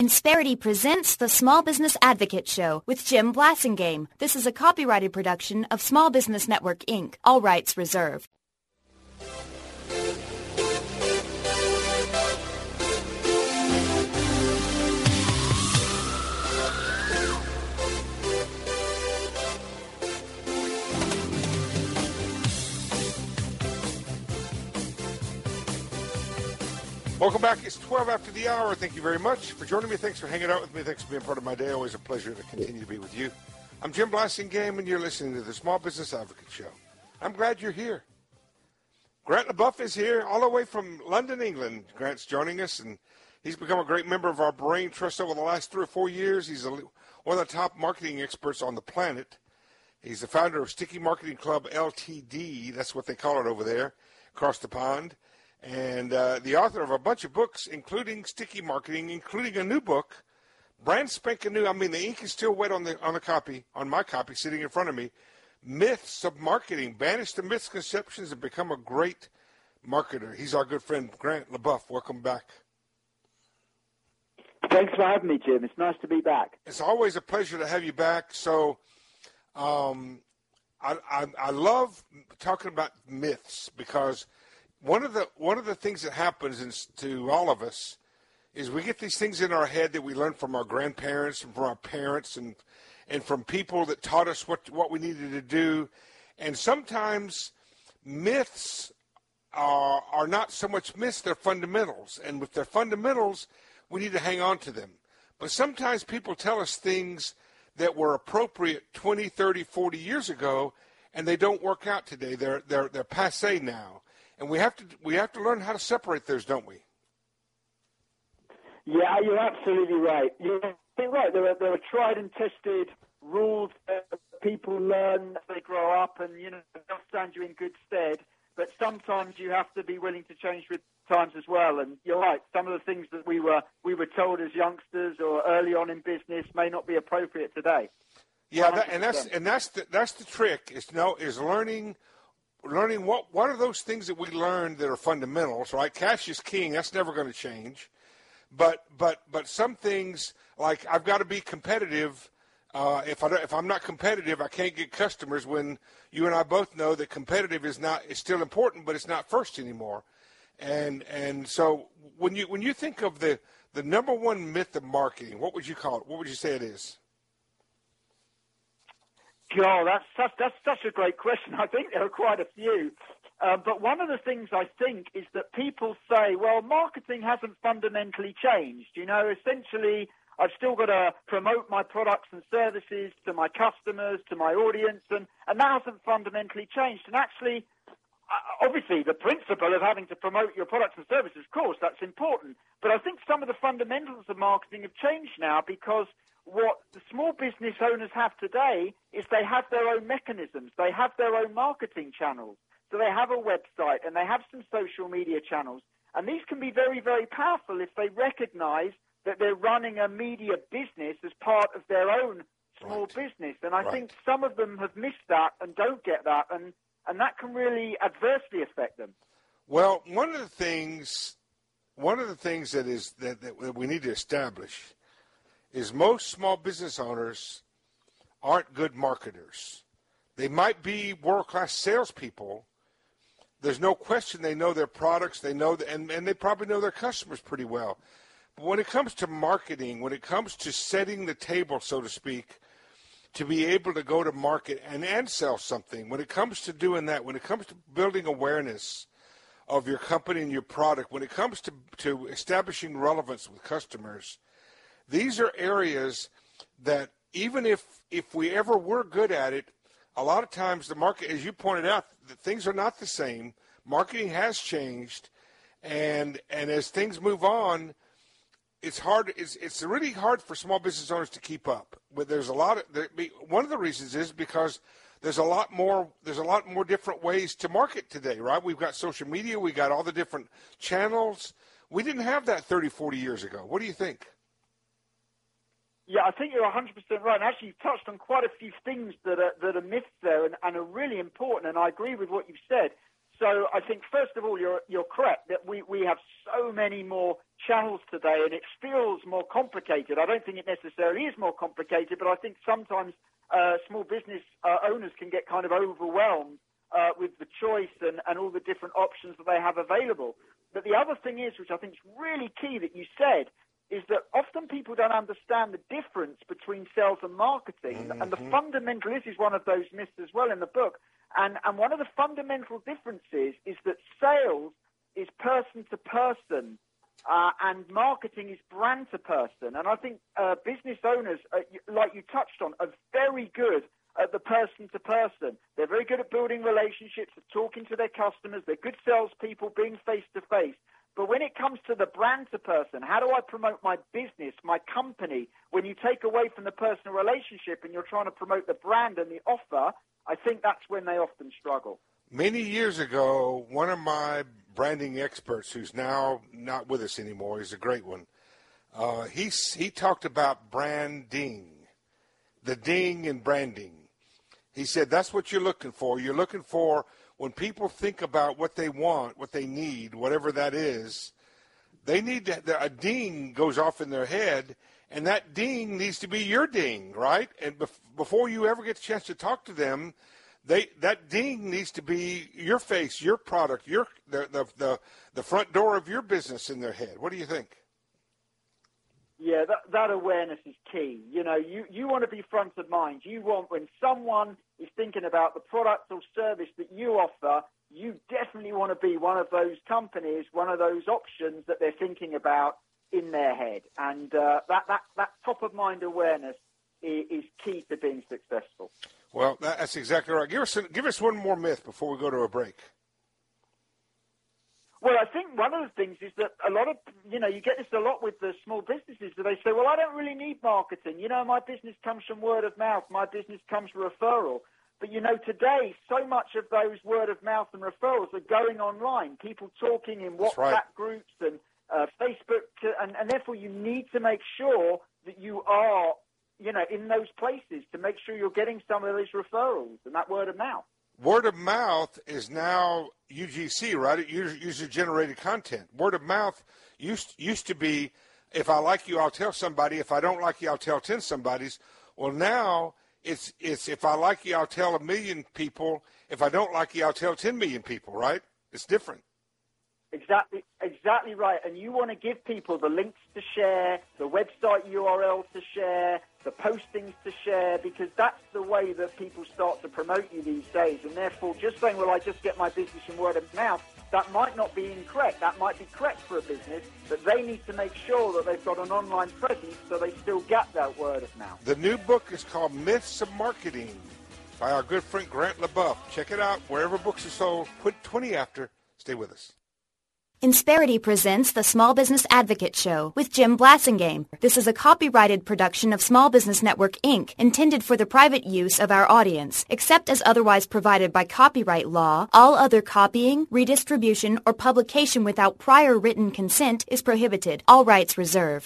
Insperity presents the Small Business Advocate Show with Jim Blasingame. This is a copyrighted production of Small Business Network, Inc., all rights reserved. Welcome back. It's 12 after the hour. Thank you very much for joining me. Thanks for hanging out with me. Thanks for being part of my day. Always a pleasure to continue to be with you. I'm Jim Blasingame, and you're listening to the Small Business Advocate Show. I'm glad you're here. Grant LeBoeuf is here all the way from London, England. Grant's joining us, and he's become a great member of our Brain Trust over the last 3 or 4 years. He's one of the top marketing experts on the planet. He's the founder of Sticky Marketing Club LTD. That's what they call it over there, across the pond. And the author of a bunch of books, including Sticky Marketing, including a new book, brand spanking new. I mean, the ink is still wet on my copy, sitting in front of me. Myths of Marketing: Banish the Misconceptions and Become a Great Marketer. He's our good friend, Grant LeBoeuf. Welcome back. Thanks for having me, Jim. It's nice to be back. It's always a pleasure to have you back. So, I love talking about myths because one of the things that happens to all of us is we get these things in our head that we learn from our grandparents and from our parents and from people that taught us what we needed to do. And sometimes myths are not so much myths, they're fundamentals. And with their fundamentals, we need to hang on to them. But sometimes people tell us things that were appropriate 20, 30, 40 years ago, and they don't work out today. They're passé now. And we have to learn how to separate those, don't we? Yeah, you're absolutely right. You're right. There are tried and tested rules that people learn as they grow up, and they'll stand you in good stead. But sometimes you have to be willing to change with times as well. And you're right. Some of the things that we were told as youngsters or early on in business may not be appropriate today. Yeah, that's the trick. Is learning what are those things that we learned that are fundamentals, right? Cash is king. That's never going to change. But some things, like I've got to be competitive. If I'm not competitive, I can't get customers. When you and I both know that competitive is still important, but it's not first anymore. And so when you think of the number one myth of marketing, what would you call it? What would you say it is? God, that's such a great question. I think there are quite a few. But one of the things I think is that people say, well, marketing hasn't fundamentally changed. Essentially, I've still got to promote my products and services to my customers, to my audience, and that hasn't fundamentally changed. And actually, obviously, the principle of having to promote your products and services, of course, that's important. But I think some of the fundamentals of marketing have changed now because what the small business owners have today is they have their own mechanisms. They have their own marketing channels. So they have a website and they have some social media channels. And these can be very, very powerful if they recognize that they're running a media business as part of their own small business. And I think some of them have missed that and don't get that. And that can really adversely affect them. Well, one of the things that we need to establish is most small business owners aren't good marketers. They might be world-class salespeople. There's no question they know their products, and they probably know their customers pretty well. But when it comes to marketing, when it comes to setting the table, so to speak, to be able to go to market and sell something, when it comes to doing that, when it comes to building awareness of your company and your product, when it comes to establishing relevance with customers, these are areas that even if we ever were good at it, a lot of times the market, as you pointed out, things are not the same. Marketing has changed, and as things move on, it's hard. It's really hard for small business owners to keep up. But one of the reasons is because there's a lot more different ways to market today, right? We've got social media, we got all the different channels. We didn't have that 30, 40 years ago. What do you think? Yeah, I think you're 100% right. And actually, you've touched on quite a few things that are myths there and are really important. And I agree with what you've said. So I think, first of all, you're correct that we have so many more channels today, and it feels more complicated. I don't think it necessarily is more complicated, but I think sometimes small business owners can get kind of overwhelmed with the choice and all the different options that they have available. But the other thing is, which I think is really key that you said, is that often people don't understand the difference between sales and marketing. Mm-hmm. And the fundamental, this is one of those myths as well in the book, and one of the fundamental differences is that sales is person to person, and marketing is brand to person. And I think business owners, like you touched on, are very good at the person to person. They're very good at building relationships, at talking to their customers. They're good salespeople, being face to face. But when it comes to the brand to person, how do I promote my business, my company? When you take away from the personal relationship and you're trying to promote the brand and the offer, I think that's when they often struggle. Many years ago, one of my branding experts, who's now not with us anymore, he's a great one, he talked about branding, the ding in branding. He said that's what you're looking for. You're looking for when people think about what they want, what they need, whatever that is, they need to, a ding goes off in their head, and that ding needs to be your ding, right? And before you ever get a chance to talk to them, that ding needs to be your face, your product, the front door of your business in their head. What do you think? Yeah, that awareness is key. You know, you want to be front of mind. You want, when someone is thinking about the product or service that you offer, you definitely want to be one of those companies, one of those options that they're thinking about in their head. And that top of mind awareness is key to being successful. Well, that's exactly right. Give us one more myth before we go to a break. Well, I think one of the things is that a lot of, you get this a lot with the small businesses, that they say, well, I don't really need marketing. My business comes from word of mouth. My business comes from referral. But, today, so much of those word of mouth and referrals are going online. People talking in WhatsApp groups and Facebook. And therefore, you need to make sure that you are, in those places to make sure you're getting some of these referrals and that word of mouth. Word of mouth is now UGC, right? User-generated content. Word of mouth used to be, if I like you, I'll tell somebody. If I don't like you, I'll tell 10 somebodies. Well, now it's if I like you, I'll tell 1 million people. If I don't like you, I'll tell 10 million people, right? It's different. Exactly right. And you want to give people the links to share, the website URL to share, the postings to share, because that's the way that people start to promote you these days. And therefore, just saying, well, I just get my business from word of mouth, that might not be incorrect. That might be correct for a business, but they need to make sure that they've got an online presence so they still get that word of mouth. The new book is called Myths of Marketing by our good friend Grant LeBoeuf. Check it out wherever books are sold. Put 20 after. Stay with us. Insperity presents the Small Business Advocate Show with Jim Blasingame. This is a copyrighted production of Small Business Network, Inc., intended for the private use of our audience. Except as otherwise provided by copyright law, all other copying, redistribution, or publication without prior written consent is prohibited. All rights reserved.